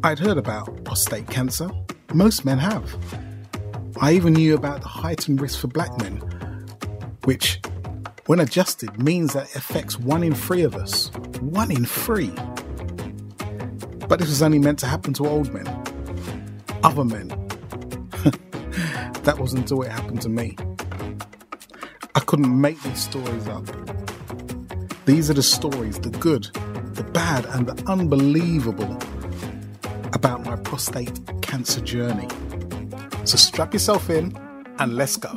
I'd heard about prostate cancer. Most men have. I even knew about the heightened risk for black men, which, when adjusted, means that it affects 1 in 3 of us. 1 in 3. But this was only meant to happen to old men. Other men. That wasn't until it happened to me. I couldn't make these stories up. These are the stories, the good, the bad, and the unbelievable about my prostate cancer journey. So strap yourself in and let's go.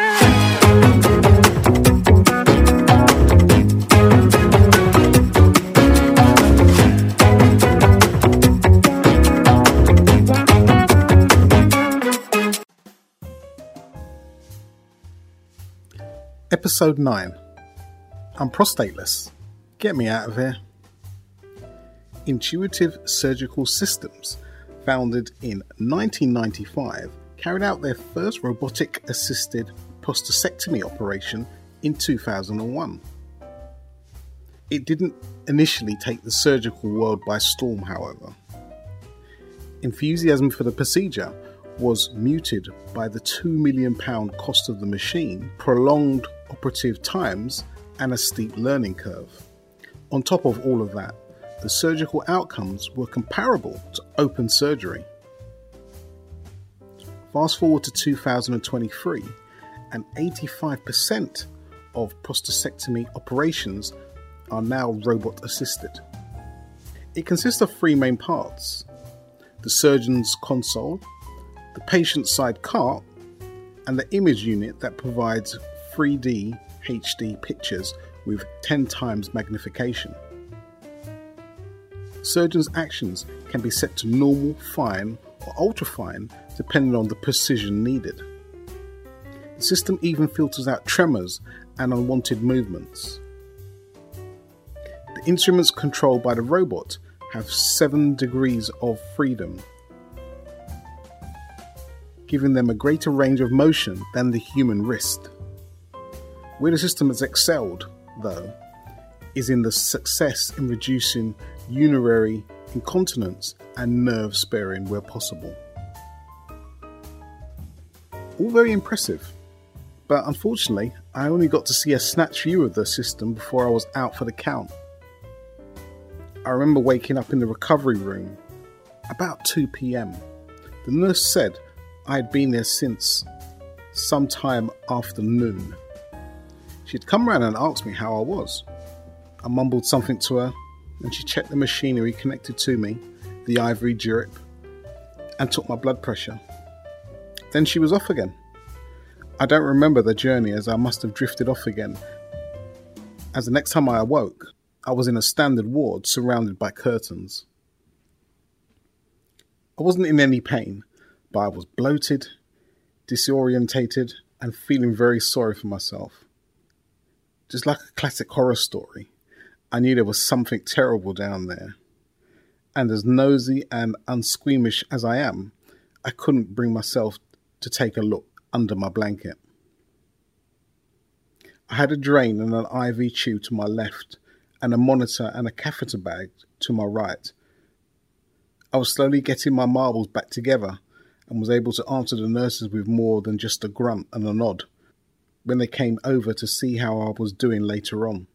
Episode 9. I'm prostateless. Get me out of here. Intuitive Surgical Systems, founded in 1995, carried out their first robotic-assisted prostatectomy operation in 2001. It didn't initially take the surgical world by storm, however. Enthusiasm for the procedure was muted by the £2 million cost of the machine, prolonged operative times, and a steep learning curve. On top of all of that, the surgical outcomes were comparable to open surgery. Fast forward to 2023, and 85% of prostatectomy operations are now robot assisted. It consists of 3 main parts: the surgeon's console, the patient side cart, and the image unit that provides 3D HD pictures with 10 times magnification. Surgeons' actions can be set to normal, fine, or ultrafine depending on the precision needed. The system even filters out tremors and unwanted movements. The instruments controlled by the robot have 7 degrees of freedom, giving them a greater range of motion than the human wrist. Where the system has excelled, though, is in the success in reducing urinary incontinence and nerve sparing where possible. All very impressive, but unfortunately I only got to see a snatch view of the system before I was out for the count. I remember waking up in the recovery room about 2 p.m. The nurse said I had been there since sometime after noon. She'd come round and asked me how I was. I mumbled something to her, and she checked the machinery connected to me, the ivory drip, and took my blood pressure. Then she was off again. I don't remember the journey, as I must have drifted off again, as the next time I awoke, I was in a standard ward surrounded by curtains. I wasn't in any pain, but I was bloated, disorientated, and feeling very sorry for myself. Just like a classic horror story, I knew there was something terrible down there. And as nosy and unsqueamish as I am, I couldn't bring myself to take a look under my blanket. I had a drain and an IV tube to my left, and a monitor and a catheter bag to my right. I was slowly getting my marbles back together and was able to answer the nurses with more than just a grunt and a nod when they came over to see how I was doing later on.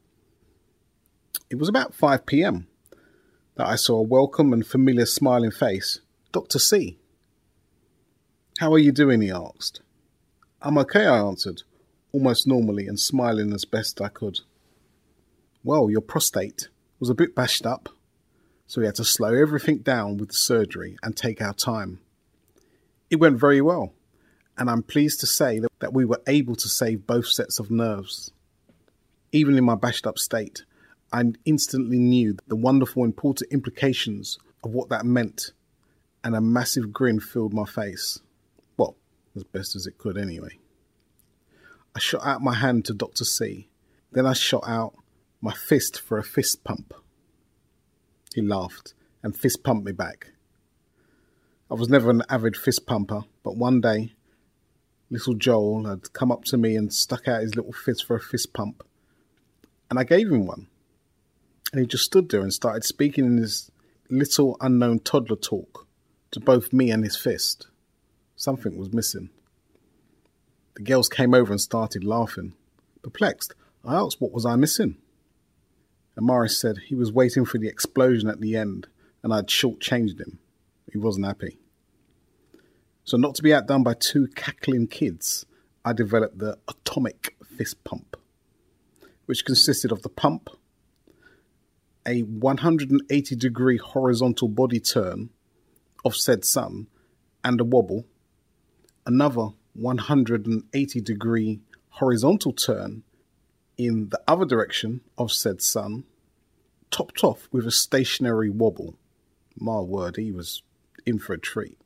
It was about 5 p.m. that I saw a welcome and familiar smiling face. Dr. C. "How are you doing?" he asked. "I'm okay," I answered, almost normally and smiling as best I could. "Well, your prostate was a bit bashed up, so we had to slow everything down with the surgery and take our time. It went very well, and I'm pleased to say that we were able to save both sets of nerves. Even in my bashed up state, I instantly knew the wonderful important implications of what that meant, and a massive grin filled my face. Well, as best as it could anyway. I shot out my hand to Dr. C. Then I shot out my fist for a fist pump. He laughed and fist pumped me back. I was never an avid fist pumper, but one day, little Joel had come up to me and stuck out his little fist for a fist pump, and I gave him one. And he just stood there and started speaking in this little unknown toddler talk to both me and his fist. Something was missing. The girls came over and started laughing. Perplexed, I asked what was I missing. And Morris said he was waiting for the explosion at the end and I'd shortchanged him. He wasn't happy. So not to be outdone by two cackling kids, I developed the atomic fist pump, which consisted of the pump, a 180-degree horizontal body turn of said sun and a wobble, another 180-degree horizontal turn in the other direction of said sun, topped off with a stationary wobble. My word, he was in for a treat.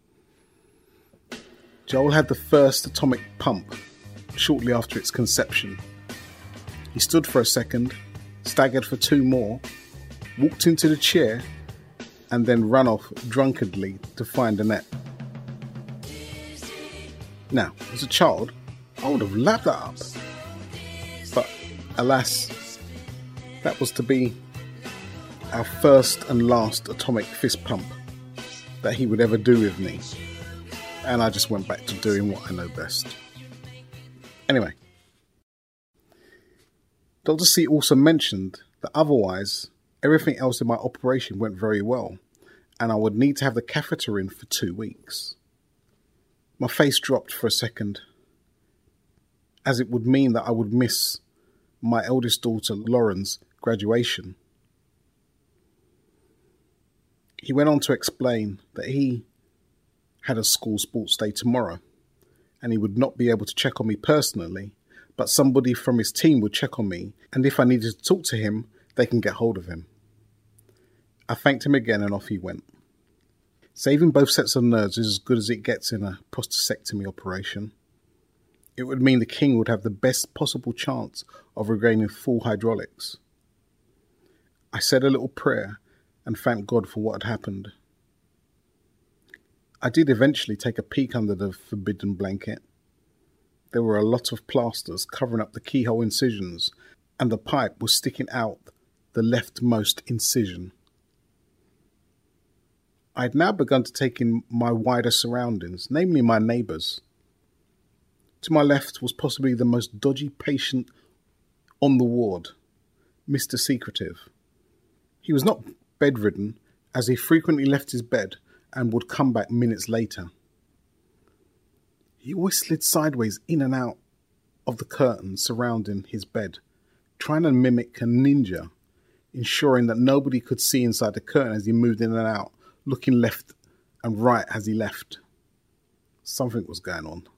Joel had the first atomic pump shortly after its conception. He stood for a second, staggered for two more, walked into the chair, and then ran off drunkenly to find Annette. Now, as a child, I would have lapped that up. But, alas, that was to be our first and last atomic fist pump that he would ever do with me. And I just went back to doing what I know best. Anyway, Dr. C also mentioned that otherwise, everything else in my operation went very well, and I would need to have the catheter in for 2 weeks. My face dropped for a second, as it would mean that I would miss my eldest daughter Lauren's graduation. He went on to explain that he had a school sports day tomorrow, and he would not be able to check on me personally, but somebody from his team would check on me, and if I needed to talk to him, they can get hold of him. I thanked him again and off he went. Saving both sets of nerves is as good as it gets in a prostatectomy operation. It would mean the king would have the best possible chance of regaining full hydraulics. I said a little prayer and thanked God for what had happened. I did eventually take a peek under the forbidden blanket. There were a lot of plasters covering up the keyhole incisions, and the pipe was sticking out the leftmost incision. I had now begun to take in my wider surroundings, namely my neighbours. To my left was possibly the most dodgy patient on the ward, Mr. Secretive. He was not bedridden, as he frequently left his bed and would come back minutes later. He always slid sideways in and out of the curtains surrounding his bed, trying to mimic a ninja, ensuring that nobody could see inside the curtain as he moved in and out, looking left and right as he left. Something was going on.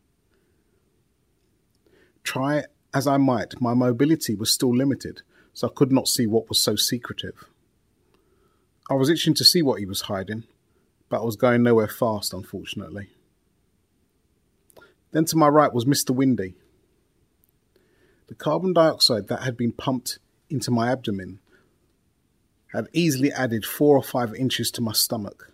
Try as I might, my mobility was still limited, so I could not see what was so secretive. I was itching to see what he was hiding, but I was going nowhere fast, unfortunately. Then to my right was Mr. Windy. The carbon dioxide that had been pumped into my abdomen had easily added 4 or 5 inches to my stomach.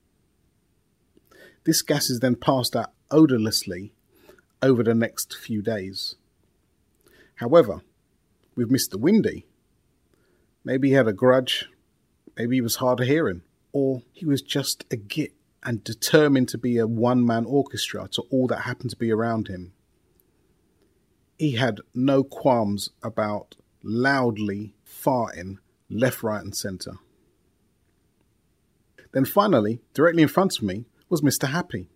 This gas is then passed out odourlessly over the next few days. However, with Mr. Windy, maybe he had a grudge, maybe he was hard of hearing, or he was just a git and determined to be a one-man orchestra to all that happened to be around him. He had no qualms about loudly farting left, right and centre. Then finally, directly in front of me, was Mr. Happy.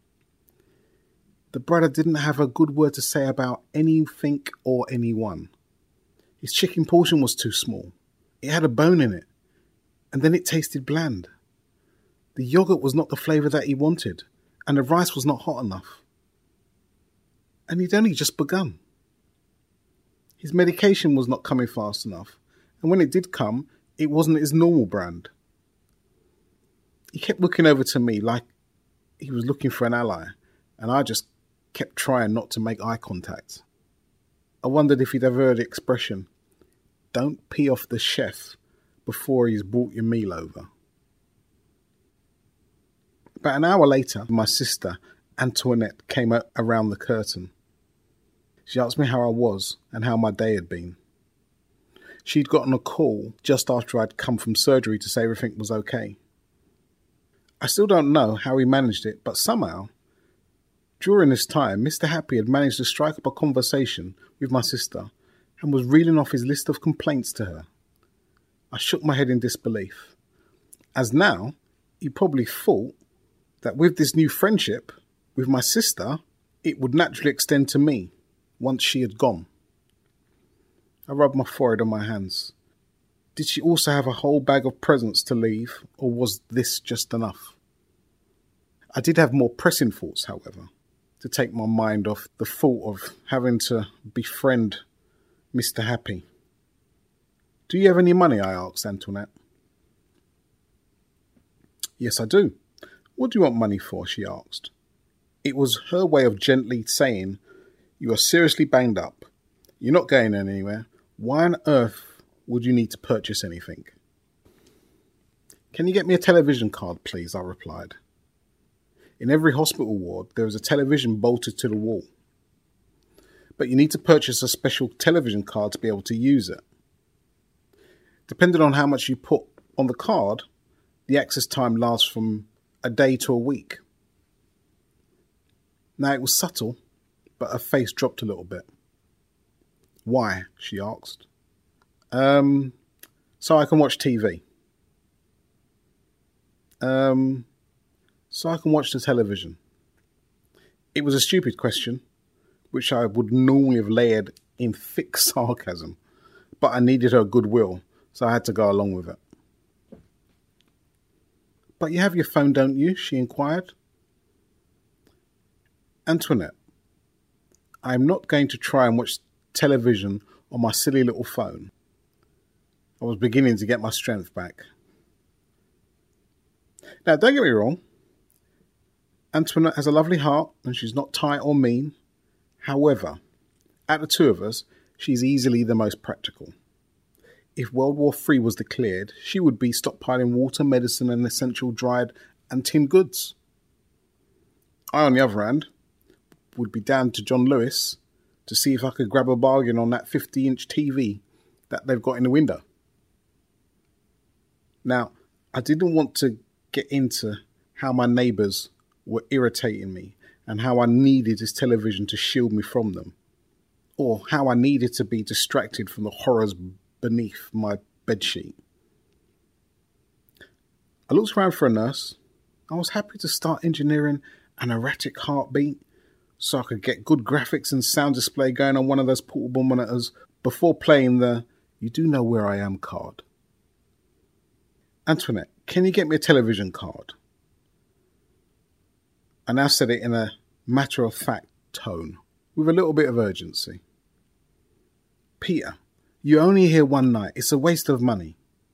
The brother didn't have a good word to say about anything or anyone. His chicken portion was too small. It had a bone in it, and then it tasted bland. The yogurt was not the flavour that he wanted, and the rice was not hot enough. And he'd only just begun. His medication was not coming fast enough, and when it did come, it wasn't his normal brand. He kept looking over to me like he was looking for an ally, and I just kept trying not to make eye contact. I wondered if he'd ever heard the expression, "Don't pee off the chef before he's brought your meal over." About an hour later, my sister, Antoinette, came around the curtain. She asked me how I was and how my day had been. She'd gotten a call just after I'd come from surgery to say everything was okay. I still don't know how he managed it, but somehow, during this time, Mr. Happy had managed to strike up a conversation with my sister and was reeling off his list of complaints to her. I shook my head in disbelief, as now he probably thought that with this new friendship with my sister, it would naturally extend to me once she had gone. I rubbed my forehead on my hands. Did she also have a whole bag of presents to leave, or was this just enough? I did have more pressing thoughts, however, to take my mind off the thought of having to befriend Mr. Happy. Do you have any money? I asked Antoinette. Yes, I do. What do you want money for? She asked. It was her way of gently saying, you are seriously banged up. You're not going anywhere. Why on earth would you need to purchase anything? Can you get me a television card, please? I replied. In every hospital ward, there is a television bolted to the wall. But you need to purchase a special television card to be able to use it. Depending on how much you put on the card, the access time lasts from a day to a week. Now, it was subtle, but her face dropped a little bit. Why? She asked. So I can watch TV. So I can watch the television. It was a stupid question, which I would normally have layered in thick sarcasm, but I needed her goodwill, so I had to go along with it. But you have your phone, don't you? She inquired. Antoinette, I'm not going to try and watch television on my silly little phone. I was beginning to get my strength back. Now, don't get me wrong. Antoinette has a lovely heart and she's not tight or mean. However, out of the two of us, she's easily the most practical. If World War III was declared, she would be stockpiling water, medicine and essential dried and tinned goods. I, on the other hand, would be down to John Lewis to see if I could grab a bargain on that 50-inch TV that they've got in the window. Now, I didn't want to get into how my neighbours were irritating me and how I needed this television to shield me from them, or how I needed to be distracted from the horrors beneath my bedsheet. I looked around for a nurse. I was happy to start engineering an erratic heartbeat so I could get good graphics and sound display going on one of those portable monitors before playing the "You Do Know Where I Am" card. Antoinette, can you get me a television card? I now said it in a matter-of-fact tone, with a little bit of urgency. Peter, you're only here one night. It's a waste of money.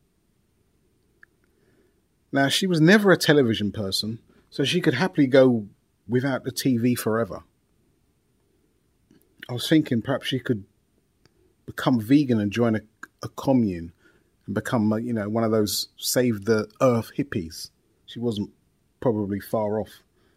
Now, she was never a television person, so she could happily go without the TV forever. I was thinking perhaps she could become vegan and join a commune and become, one of those save the earth hippies. She wasn't probably far off.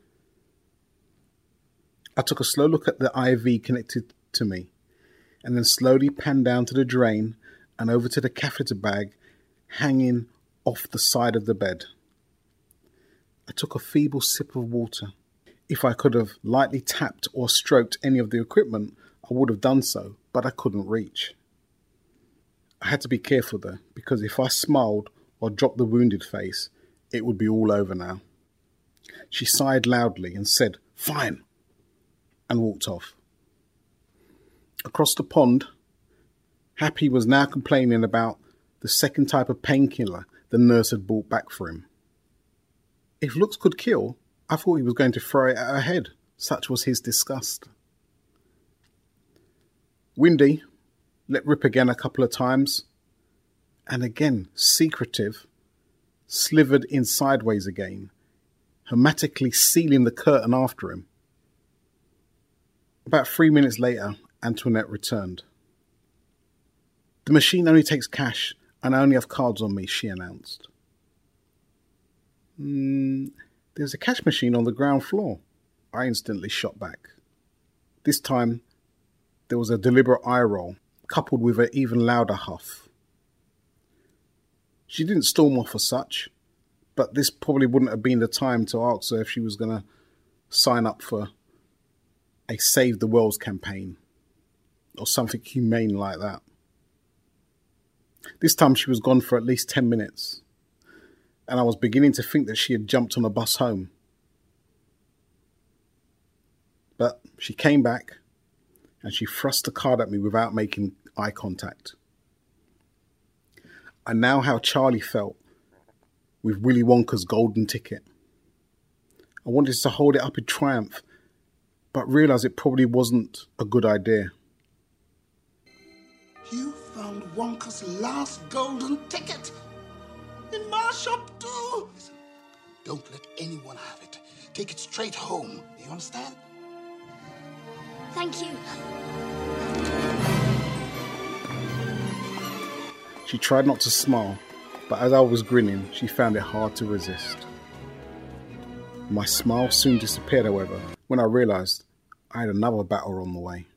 I took a slow look at the IV connected to me and then slowly panned down to the drain and over to the catheter bag hanging off the side of the bed. I took a feeble sip of water. If I could have lightly tapped or stroked any of the equipment, I would have done so, but I couldn't reach. I had to be careful though, because if I smiled or dropped the wounded face, it would be all over now. She sighed loudly and said, "Fine," and walked off. Across the pond, Happy was now complaining about the second type of painkiller the nurse had brought back for him. If looks could kill, I thought he was going to throw it at her head. Such was his disgust. Windy let rip again a couple of times, and again, secretive, slithered in sideways again, hermetically sealing the curtain after him. About 3 minutes later, Antoinette returned. "The machine only takes cash, and I only have cards on me," she announced. "There's a cash machine on the ground floor," I instantly shot back. This time, there was a deliberate eye roll, coupled with an even louder huff. She didn't storm off as such, but this probably wouldn't have been the time to ask her if she was going to sign up for a Save the World campaign or something humane like that. This time she was gone for at least 10 minutes, and I was beginning to think that she had jumped on a bus home. But she came back, and she thrust the card at me without making eye contact. I know how Charlie felt with Willy Wonka's golden ticket. I wanted to hold it up in triumph, but realised it probably wasn't a good idea. You found Wonka's last golden ticket in my shop too. Listen, don't let anyone have it. Take it straight home. You understand? Thank you. She tried not to smile, but as I was grinning, she found it hard to resist. My smile soon disappeared, however, when I realised I had another battle on the way.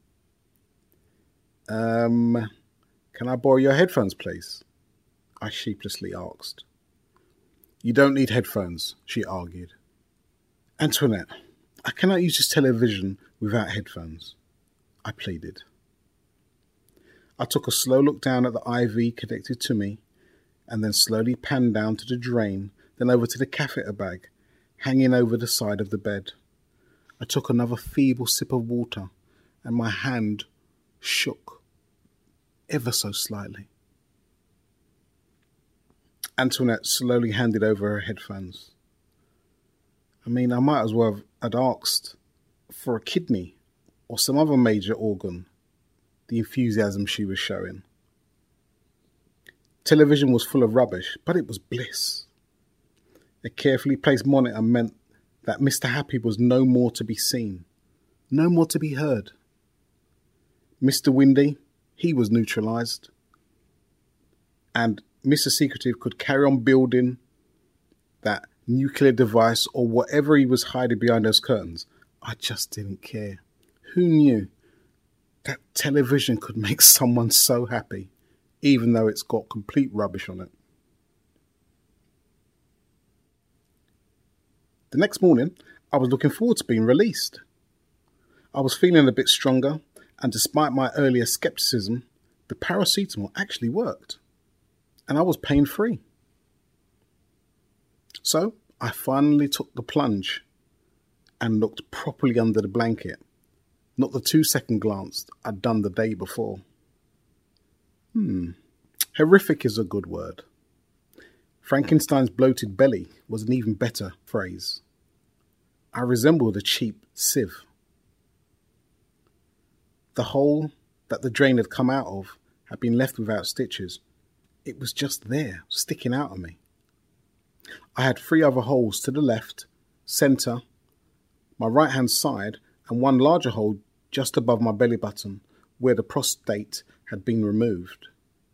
Can I borrow your headphones, please? I sheepishly asked. You don't need headphones, she argued. Antoinette, I cannot use this television without headphones, I pleaded. I took a slow look down at the IV connected to me, and then slowly panned down to the drain, then over to the catheter bag, hanging over the side of the bed. I took another feeble sip of water, and my hand shook ever so slightly. Antoinette slowly handed over her headphones. I mean, I might as well have asked for a kidney or some other major organ, the enthusiasm she was showing. Television was full of rubbish, but it was bliss. A carefully placed monitor meant that Mr. Happy was no more to be seen, no more to be heard. Mr. Windy, he was neutralised. And Mr. Secretive could carry on building that nuclear device or whatever he was hiding behind those curtains. I just didn't care. Who knew that television could make someone so happy, even though it's got complete rubbish on it? The next morning, I was looking forward to being released. I was feeling a bit stronger, and despite my earlier scepticism, the paracetamol actually worked, and I was pain-free. So I finally took the plunge and looked properly under the blanket, not the 2-second glance I'd done the day before. Horrific is a good word. Frankenstein's bloated belly was an even better phrase. I resembled a cheap sieve. The hole that the drain had come out of had been left without stitches. It was just there, sticking out of me. I had 3 other holes to the left, centre, my right-hand side, and one larger hole just above my belly button, where the prostate had been removed.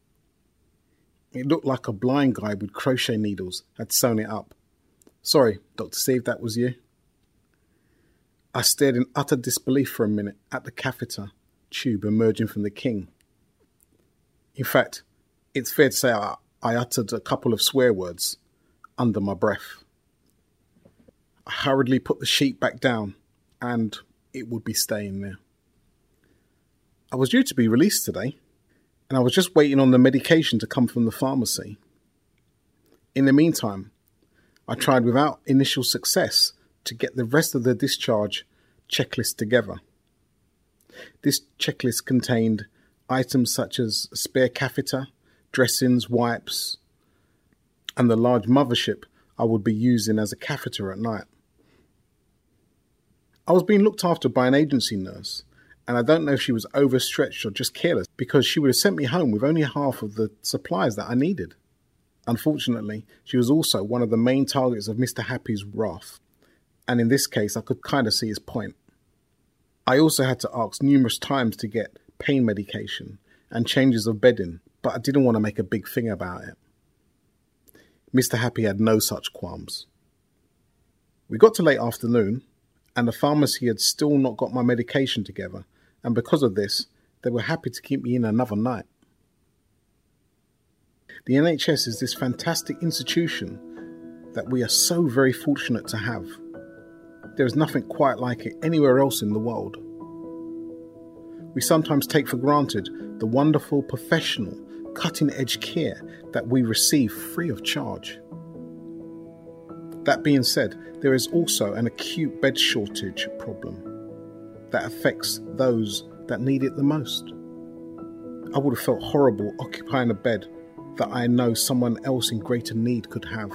It looked like a blind guy with crochet needles had sewn it up. Sorry, Dr. C, if that was you. I stared in utter disbelief for a minute at the catheter tube emerging from the king. In fact, it's fair to say I uttered a couple of swear words under my breath. I hurriedly put the sheet back down, and it would be staying there. I was due to be released today, and I was just waiting on the medication to come from the pharmacy. In the meantime, I tried without initial success to get the rest of the discharge checklist together. This checklist contained items such as a spare catheter, dressings, wipes, and the large mothership I would be using as a catheter at night. I was being looked after by an agency nurse, and I don't know if she was overstretched or just careless, because she would have sent me home with only half of the supplies that I needed. Unfortunately, she was also one of the main targets of Mr. Happy's wrath, and in this case I could kind of see his point. I also had to ask numerous times to get pain medication and changes of bedding, but I didn't want to make a big thing about it. Mr. Happy had no such qualms. We got to late afternoon, and the pharmacy had still not got my medication together, and because of this, they were happy to keep me in another night. The NHS is this fantastic institution that we are so very fortunate to have. There is nothing quite like it anywhere else in the world. We sometimes take for granted the wonderful, professional, cutting-edge care that we receive free of charge. That being said, there is also an acute bed shortage problem that affects those that need it the most. I would have felt horrible occupying a bed that I know someone else in greater need could have.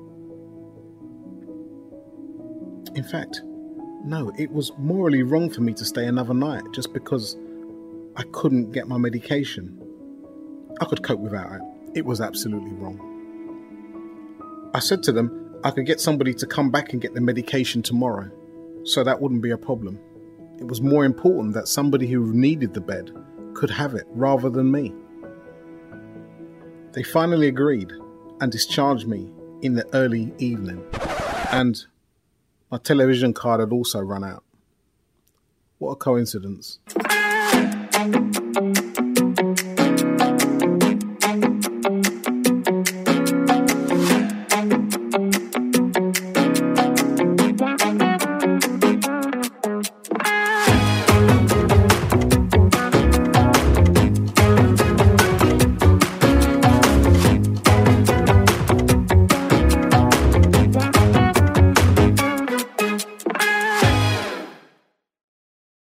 In fact, no, it was morally wrong for me to stay another night just because I couldn't get my medication. I could cope without it. It was absolutely wrong. I said to them I could get somebody to come back and get the medication tomorrow, so that wouldn't be a problem. It was more important that somebody who needed the bed could have it rather than me. They finally agreed and discharged me in the early evening, and my television card had also run out. What a coincidence.